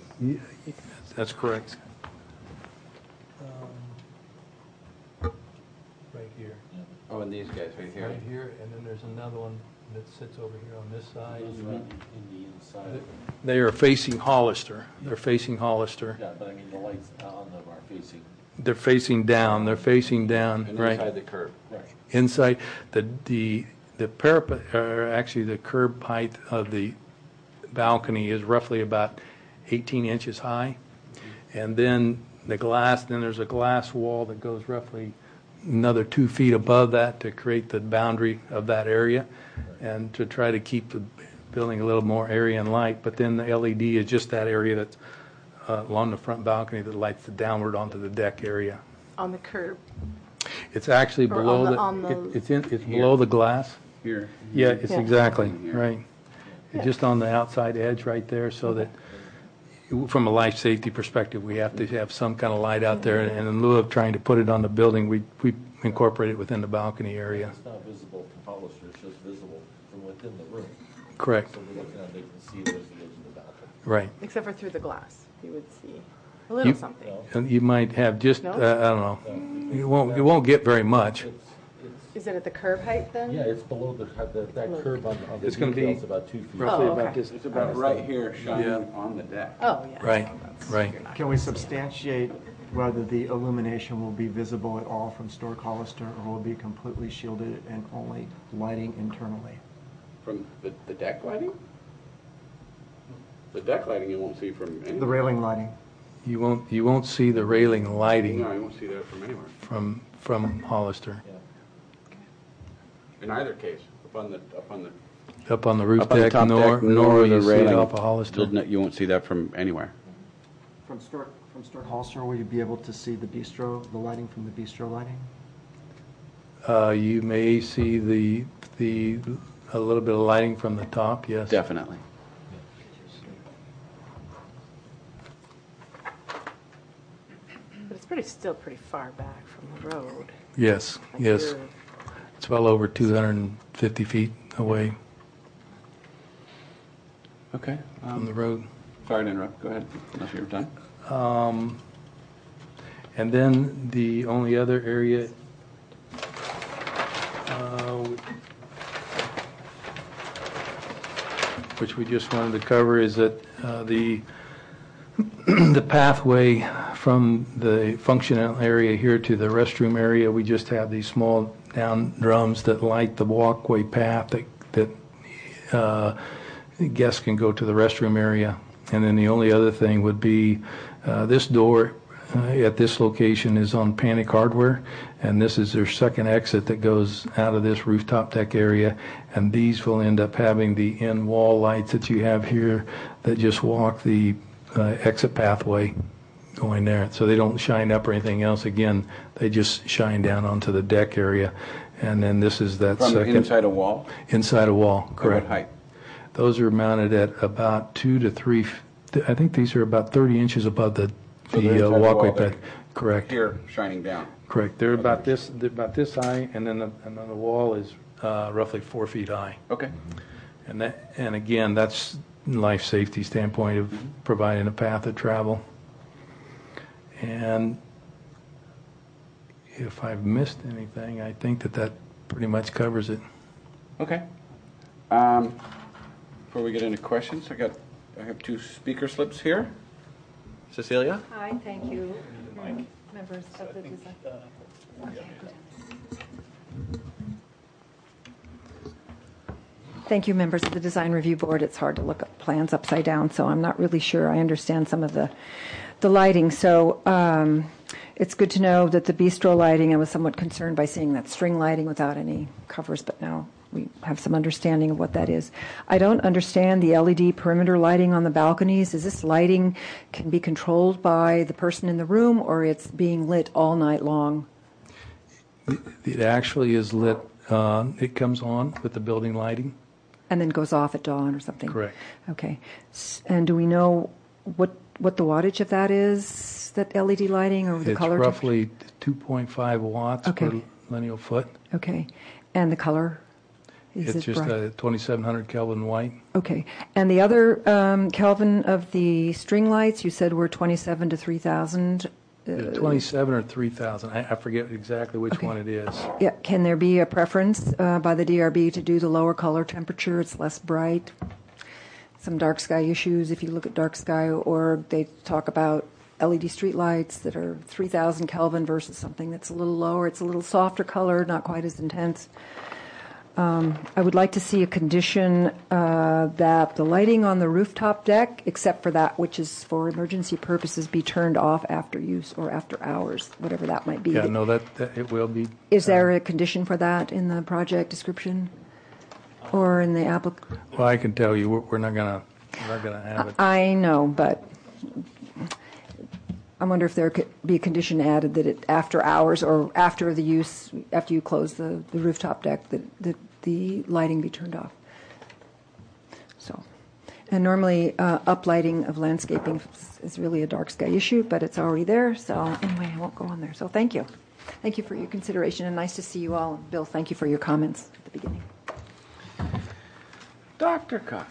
That's correct. here. Oh, and these guys right here. Right here, and then there's another one that sits over here on this side. In the inside. They are facing Hollister. They're facing Hollister. Yeah, but I mean, the lights on them are facing. They're facing down. They're facing down, And right? inside the curb. Right. Inside, the parapet, or actually the curb height of the balcony is roughly about 18 inches high. And then there's a glass wall that goes roughly another 2 feet above that to create the boundary of that area and to try to keep the building a little more area and light. But then the LED is just that area that's along the front balcony that lights downward onto the deck area. On the curb. It's actually Or below on the- it's below the glass. Here. Yeah, it's Yeah. exactly Here. right. Yeah. Just on the outside edge right there, so that from a life safety perspective, we have to have some kind of light out there. And in lieu of trying to put it on the building, we incorporate it within the balcony area. It's not visible from Hollister, it's just visible from within the room. Correct. So they're looking at, they can see there's the edge of the balcony. Right. Except for through the glass, you would see a little You- something. And you might have just No? I don't know. You won't get very much. Is it at the curb height then? Yeah, it's below that curb on the It's gonna be details about 2 feet. roughly Oh, about okay. this. It's about right here, shining Yeah. on the deck. Oh, yeah. Right. Right. Can we substantiate whether the illumination will be visible at all from Stork Hollister, or will it be completely shielded and only lighting internally? From the deck lighting? The deck lighting you won't see from anywhere. The railing lighting? You won't see the railing lighting No, you won't see that from anywhere. from Hollister. In either case, up on the Up on the roof up on the deck, top nor deck, nor will the you see railing. it off of Hollister. You won't see that from anywhere. From Stork Hollister, will you be able to see the bistro, the lighting from the bistro lighting? You may see a little bit of lighting from the top, yes. Definitely. But it's still pretty far back from the road. Yes, Like yes. you're- It's well over 250 feet away Okay. from the road. Sorry to interrupt. Go ahead, unless you're done. And then the only other area which we just wanted to cover is that the pathway from the functional area here to the restroom area, we just have these small down drums that light the walkway path that guests can go to the restroom area. And then the only other thing would be this door at this location is on Panic Hardware, and this is their second exit that goes out of this rooftop deck area, and these will end up having the end wall lights that you have here that just walk the exit pathway going there. So they don't shine up or anything else. Again, they just shine down onto the deck area. And then this is that From second. inside a wall? Inside a wall, correct. At what height? Those are mounted at about 2 to 3, I think these are about 30 inches above the So they're inside the walkway wall, they're pad. Correct. Here, shining down. Correct. They're about this high, and then the wall is roughly 4 feet high. Okay. And again, that's life safety standpoint of providing a path of travel. And if I've missed anything, I think that pretty much covers it. Okay. Before we get into questions, I have 2 speaker slips here. Cecilia? Hi, thank you. Members of the design. Thank you, members of the Design Review Board. It's hard to look at plans upside down, so I'm not really sure I understand some of the lighting. So it's good to know that the bistro lighting, I was somewhat concerned by seeing that string lighting without any covers, but now we have some understanding of what that is. I don't understand the LED perimeter lighting on the balconies. Is this lighting can be controlled by the person in the room, or it's being lit all night long? It actually is lit. It comes on with the building lighting. And then goes off at dawn or something? Correct. Okay. And do we know what the wattage of that is, that LED lighting, or the It's color? roughly 2.5 watts per lineal foot. Okay. And the color? Is It's it just bright? a 2700 Kelvin white. Okay. And the other Kelvin of the string lights, you said were 27 to 3000 27 or 3,000. I forget exactly which one it is. Yeah, can there be a preference by the DRB to do the lower color temperature? It's less bright. Some dark sky issues if you look at dark sky, or they talk about LED street lights that are 3,000 Kelvin versus something that's a little lower. It's a little softer color, not quite as intense. I would like to see a condition that the lighting on the rooftop deck, except for that which is for emergency purposes, be turned off after use or after hours, whatever that might be. Yeah, no, that it will be. Is there a condition for that in the project description or in the application? Well, I can tell you, we're not gonna have it. I know, but I wonder if there could be a condition added that it, after hours or after the use, after you close the rooftop deck, that the lighting be turned off. So, and normally uplighting of landscaping is really a dark sky issue, but it's already there. So anyway, I won't go on there. So thank you. Thank you for your consideration, and nice to see you all. Bill, thank you for your comments at the beginning. Dr. Cox.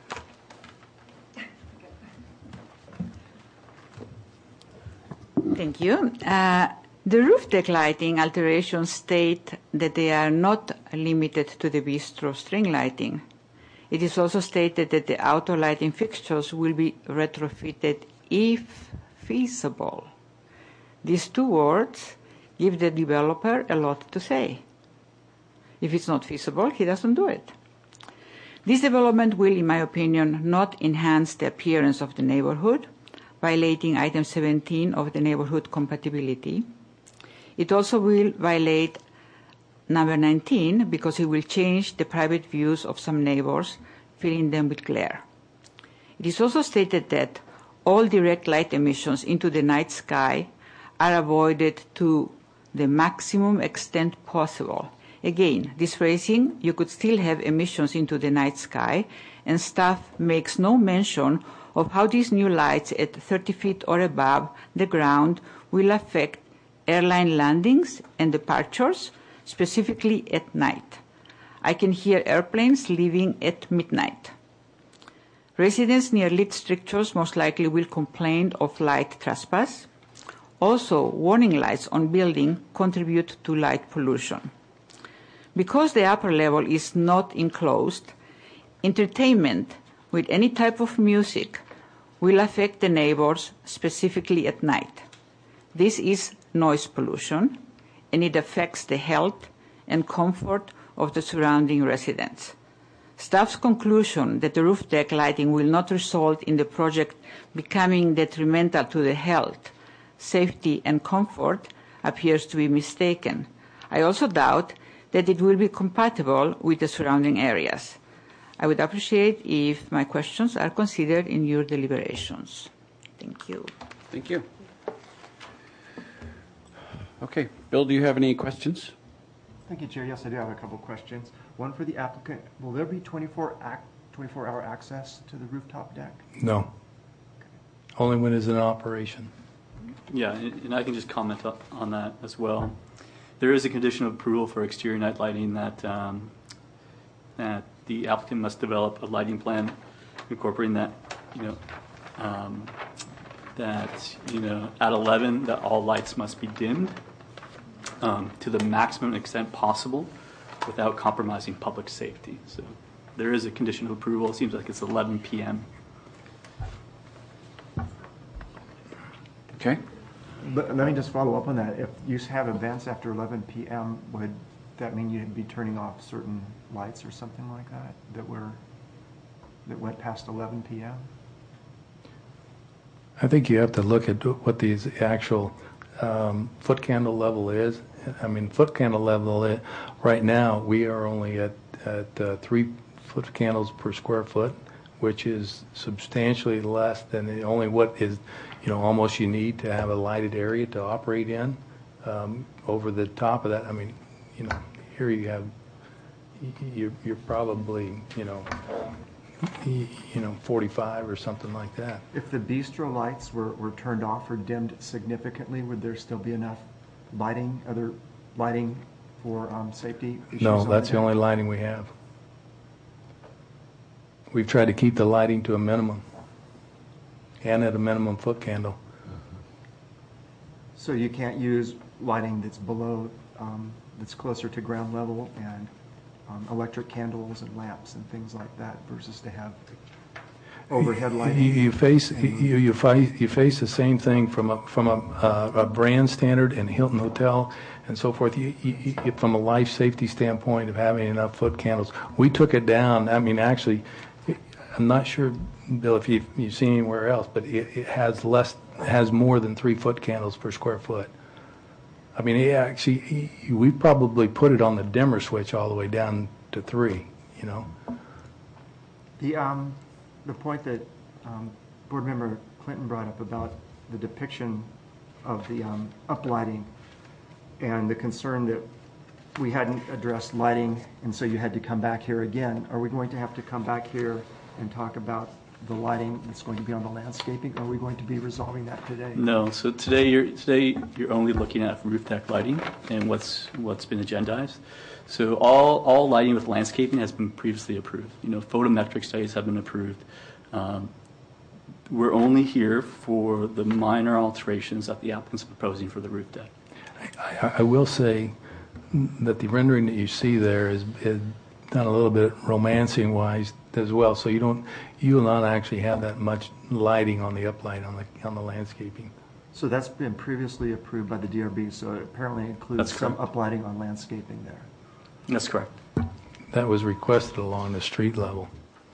Thank you. The roof deck lighting alterations state that they are not limited to the bistro string lighting. It is also stated that the outdoor lighting fixtures will be retrofitted if feasible. These two words give the developer a lot to say. If it's not feasible, he doesn't do it. This development will, in my opinion, not enhance the appearance of the neighborhood, violating item 17 of the neighborhood compatibility. It also will violate number 19 because it will change the private views of some neighbors, filling them with glare. It is also stated that all direct light emissions into the night sky are avoided to the maximum extent possible. Again, this phrasing, you could still have emissions into the night sky, and staff makes no mention of how these new lights at 30 feet or above the ground will affect airline landings and departures, specifically at night. I can hear airplanes leaving at midnight. Residents near lit structures most likely will complain of light trespass. Also, warning lights on buildings contribute to light pollution. Because the upper level is not enclosed, entertainment with any type of music will affect the neighbors, specifically at night. This is noise pollution, and it affects the health and comfort of the surrounding residents. Staff's conclusion that the roof deck lighting will not result in the project becoming detrimental to the health, safety, and comfort appears to be mistaken. I also doubt that it will be compatible with the surrounding areas. I would appreciate if my questions are considered in your deliberations. Thank you. Thank you. Okay, Bill, do you have any questions? Thank you, Chair. Yes, I do have a couple questions. One for the applicant. Will there be 24-hour access to the rooftop deck? No. Only when it's in operation. Yeah, and I can just comment on that as well. There is a condition of approval for exterior night lighting that that the applicant must develop a lighting plan incorporating that, at 11 that all lights must be dimmed to the maximum extent possible without compromising public safety. So there is a condition of approval. It seems like it's 11 p.m. Okay. But let me just follow up on that. If you have events after 11 p.m., would that mean you'd be turning off certain lights or something like that that went past 11 p.m.? I think you have to look at what the actual foot candle level is. I mean, foot candle level, right now, we are only at 3 foot candles per square foot, which is substantially less than only what is, almost you need to have a lighted area to operate in. Over the top of that, I mean, here you have, you're probably, 45 or something like that. If the bistro lights were turned off or dimmed significantly, would there still be enough other lighting for safety issues? No, that's the only lighting we have. We've tried to keep the lighting to a minimum and at a minimum foot candle. So you can't use lighting that's below, that's closer to ground level, and electric candles and lamps and things like that, versus to have overhead lighting. You face the same thing from a brand standard in Hilton Hotel and so forth. From a life safety standpoint of having enough foot candles, we took it down. I mean, actually, I'm not sure, Bill, if you've seen anywhere else, but it has more than 3 foot candles per square foot. I mean, we probably put it on the dimmer switch all the way down to 3. You know. The point that Board Member Clinton brought up about the depiction of the uplighting and the concern that we hadn't addressed lighting, and so you had to come back here again. Are we going to have to come back here and talk about the lighting that's going to be on the landscaping? Or are we going to be resolving that today? No. So today you're only looking at roof deck lighting and what's been agendized. So all lighting with landscaping has been previously approved. You know, photometric studies have been approved. We're only here for the minor alterations that the applicant's proposing for the roof deck. I will say that the rendering that you see there is done a little bit romancing wise as well. So you will not actually have that much lighting on the uplight on the landscaping. So that's been previously approved by the DRB. So it apparently includes some uplighting on landscaping there. That's correct. That was requested along the street level.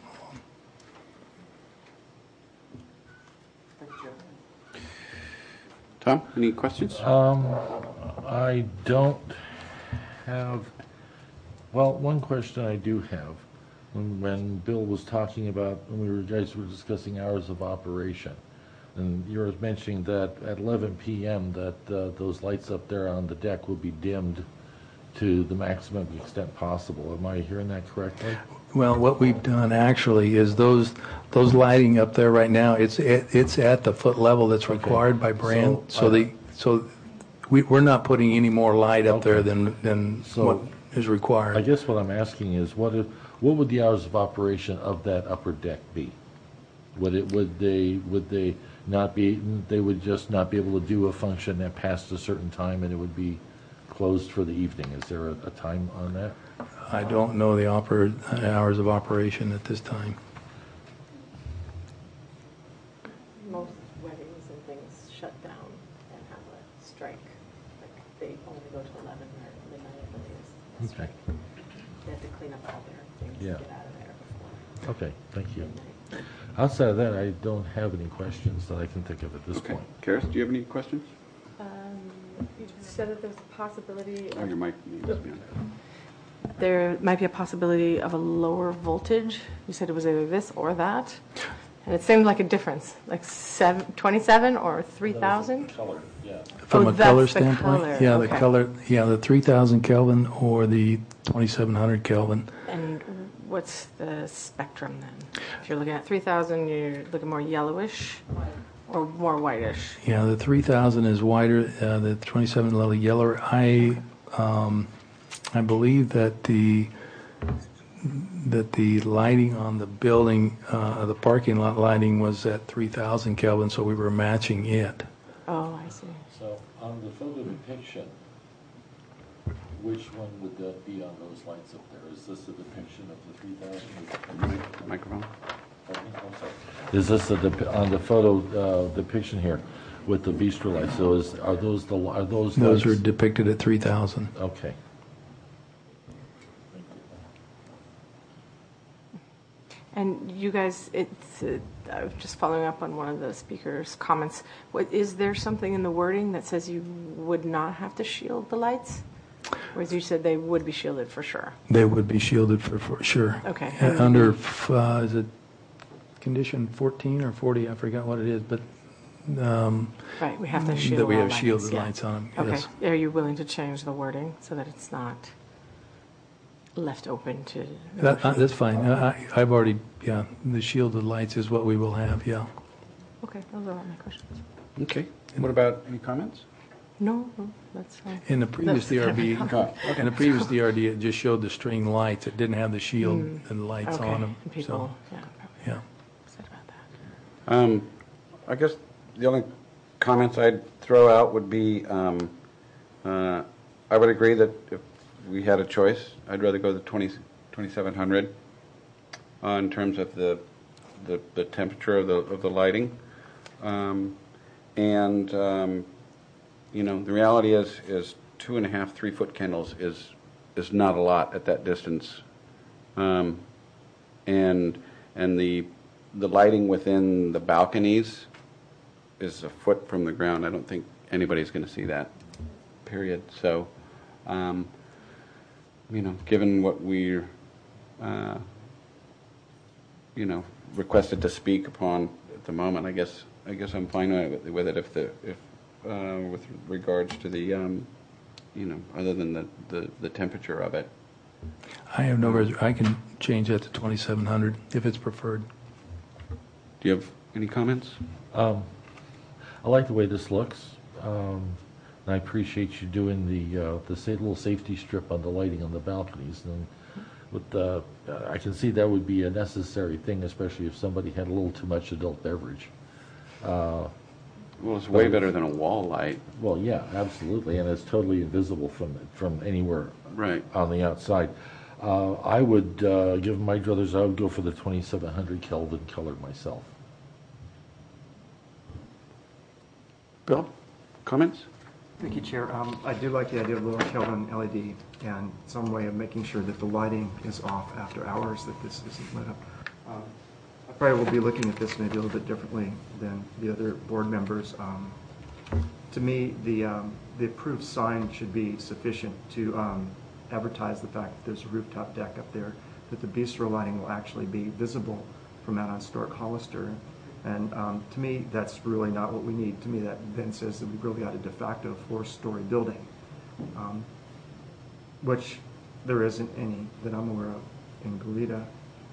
Tom, any questions? I don't have. Well, one question I do have. When Bill was talking about, when you guys were discussing hours of operation, and you were mentioning that at 11 p.m. that those lights up there on the deck will be dimmed to the maximum extent possible. Am I hearing that correctly? Well, what we've done actually is those lighting up there right now. It's at the foot level that's required by brand. So we're not putting any more light up there than what is required. I guess what I'm asking is what would the hours of operation of that upper deck be? Would they not be? They would just not be able to do a function that passed a certain time, and it would be closed for the evening. Is there a time on that? I don't know the hours of operation at this time. Most weddings and things shut down and have a strike. Like they only go to 11 or midnight at the latest. Okay. They have to clean up all their things Yeah. to get out of there before. Okay, thank you. Outside of that, I don't have any questions that I can think of at this point. Karis, do you have any questions? You said that there's a possibility. Oh, your mic needs to be on. There might be a possibility of a lower voltage. You said it was either this or that. And it seemed like a difference, like 27 or 3,000? Color, yeah. From a color that's standpoint, color. yeah, Okay. the color, yeah, the 3,000 Kelvin or the 2,700 Kelvin. And what's the spectrum then? If you're looking at 3,000, you're looking more yellowish or more whitish? Yeah, the 3,000 is whiter. The 27 a little yellower. I believe that the lighting on the building, the parking lot lighting, was at 3,000 Kelvin, so we were matching it. Oh, I see. So on the photo depiction, which one would that be on those lights up there? Is this a depiction of the 3,000? Microphone. Is this on the photo depiction here with the bistro lights? So are those Those lights? are depicted at 3,000. Okay. And you guys, just following up on one of the speaker's comments, is there something in the wording that says you would not have to shield the lights? Or as you said, they would be shielded for sure? They would be shielded for sure. Okay. Under, is it condition 14 or 40? I forgot what it is, but right, we have to shield that we have all shielded lights, yeah. lights on them. Okay. Yes. Are you willing to change the wording so that it's not left open to? That's fine. I've already, the shielded lights is what we will have, yeah. Okay, those are all my questions. Okay. What about any comments? No, that's fine. In the previous DRB, in the previous DRD, it just showed the string lights. It didn't have the shield and lights okay. on them. And people, yeah. upset about that. I guess the only comments I'd throw out would be, I would agree that if we had a choice, I'd rather go the 2700 in terms of the temperature of the lighting. You know, the reality is 2.5 3-foot candles is not a lot at that distance. And the lighting within the balconies is a foot from the ground. I don't think anybody's going to see that, period. So, you know, given what we're, you know, requested to speak upon at the moment, I guess I'm fine with it if with regards to the, you know, other than the temperature of it. I have no I can change that to 2700 if it's preferred. Do you have any comments? I like the way this looks. And I appreciate you doing the little safety strip on the lighting on the balconies. And with I can see that would be a necessary thing, especially if somebody had a little too much adult beverage. Well, it's way better than a wall light. Well, yeah, absolutely, and it's totally invisible from anywhere on the outside. I would give my druthers. I would go for the 2700 Kelvin color myself. Bill, comments? Thank you, Chair. I do like the idea of lower Kelvin LED and some way of making sure that the lighting is off after hours, that this isn't lit up. I probably will be looking at this maybe a little bit differently than the other board members. To me, the approved sign should be sufficient to advertise the fact that there's a rooftop deck up there, that the bistro lighting will actually be visible from out on Stork Hollister. And to me, that's really not what we need. To me, that then says that we've really got a de facto 4-story building, which there isn't any that I'm aware of in Goleta.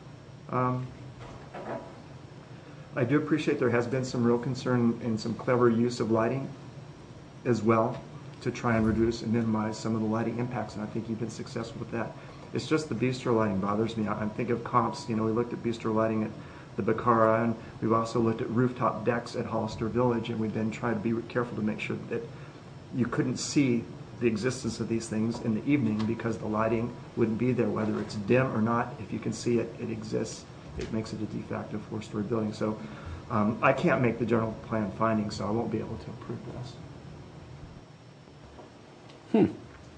I do appreciate there has been some real concern and some clever use of lighting as well to try and reduce and minimize some of the lighting impacts, and I think you've been successful with that. It's just the bistro lighting bothers me. I'm thinking of comps. You know, we looked at bistro lighting at the Bacara, and we've also looked at rooftop decks at Hollister Village, and we've been trying to be careful to make sure that you couldn't see the existence of these things in the evening because the lighting wouldn't be there, whether it's dim or not. If you can see it, it exists. It makes it a de facto 4-story building. So I can't make the general plan findings, so I won't be able to approve this.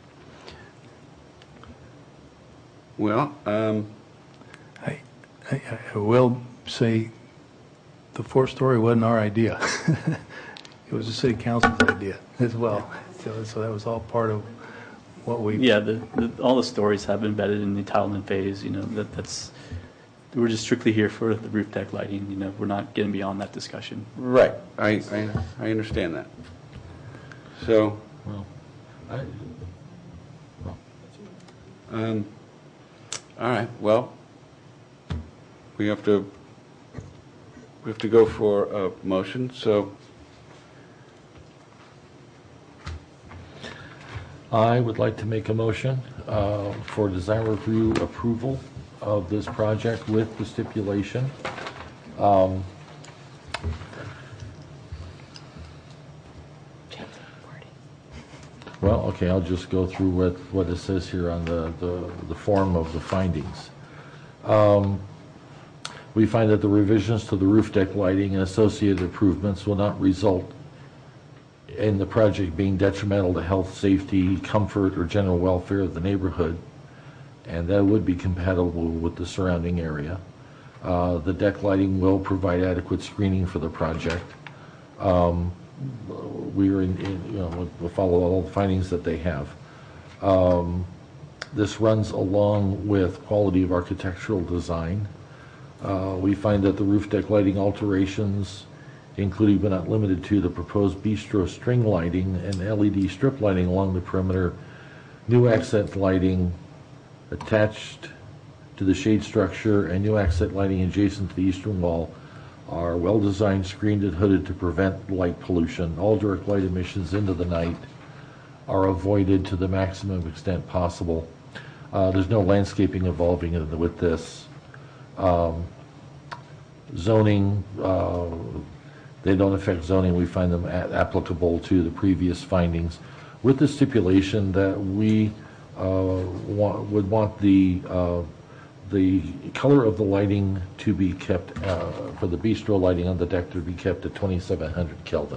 Well, I will say the 4-story wasn't our idea. It was the city council's idea as well. So that was all part of what we... Yeah, all the stories have been embedded in the entitlement phase. You know, that's... We're just strictly here for the roof deck lighting. You know, we're not getting beyond that discussion. Right. I understand that. So... all right. Well, we have to go for a motion. So I would like to make a motion for design review approval of this project with the stipulation. Well, okay, I'll just go through what it says here on the form of the findings. We find that the revisions to the roof deck lighting and associated improvements will not result in the project being detrimental to health, safety, comfort, or general welfare of the neighborhood, and that would be compatible with the surrounding area. The deck lighting will provide adequate screening for the project. We'll follow all the findings that they have. This runs along with quality of architectural design. We find that the roof deck lighting alterations, including but not limited to the proposed bistro string lighting and LED strip lighting along the perimeter, new accent lighting attached to the shade structure, and new accent lighting adjacent to the eastern wall are well-designed, screened, and hooded to prevent light pollution. All direct light emissions into the night are avoided to the maximum extent possible. There's no landscaping involving with this. Zoning They don't affect zoning. We find them applicable to the previous findings, with the stipulation that we would want the color of the lighting to be kept, for the bistro lighting on the deck to be kept at 2700 Kelvin.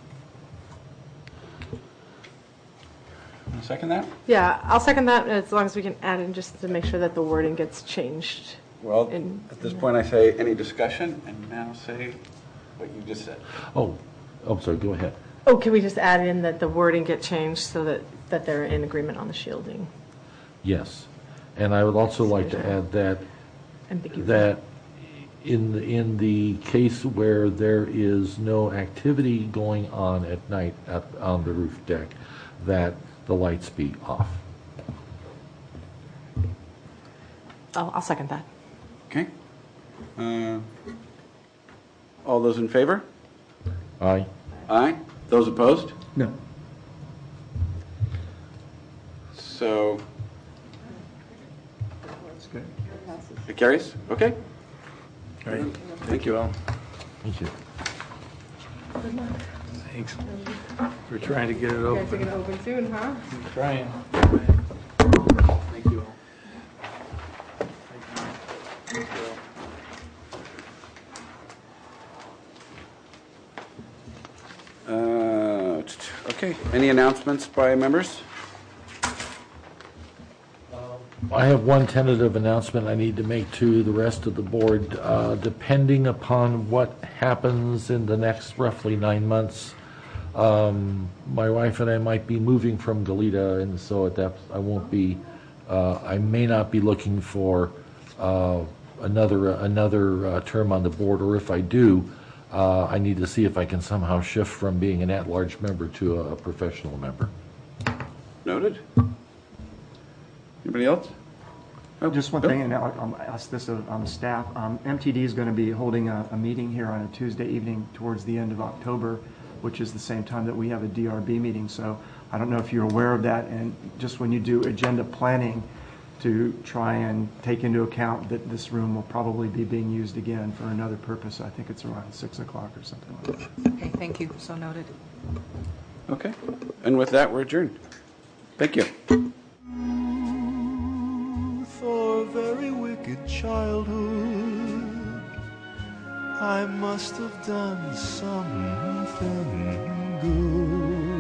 Second that? Yeah, I'll second that as long as we can add in just to make sure that the wording gets changed. Well, at this point I say any discussion, and now say what you just said. Oh, sorry, go ahead. Oh, can we just add in that the wording get changed so that they're in agreement on the shielding? Yes, and I would also like to add that in the case where there is no activity going on at night on the roof deck, that the lights be off. I'll second that. Okay. All those in favor? Aye. Aye. Those opposed? No. So That's good. it carries? Okay. All right. Thank you all. Thank you. Good luck. Thanks. We're trying to get it You open. guys are going to open soon, huh? I'm trying. Thank you all. Thank you all. Okay. Any announcements by members? I have one tentative announcement I need to make to the rest of the board. Depending upon what happens in the next roughly 9 months, my wife and I might be moving from Goleta, and so at that I won't be. I may not be looking for another term on the board, or if I do, I need to see if I can somehow shift from being an at-large member to a professional member. Noted. Anybody else? Just one thing, and I'll ask this on the staff. MTD is going to be holding a meeting here on a Tuesday evening towards the end of October, which is the same time that we have a DRB meeting. So I don't know if you're aware of that, and just when you do agenda planning, to try and take into account that this room will probably be being used again for another purpose. I think it's around 6 o'clock or something like that. Okay, thank you. So noted. Okay. And with that, we're adjourned. Thank you. For a very wicked childhood, I must have done something good.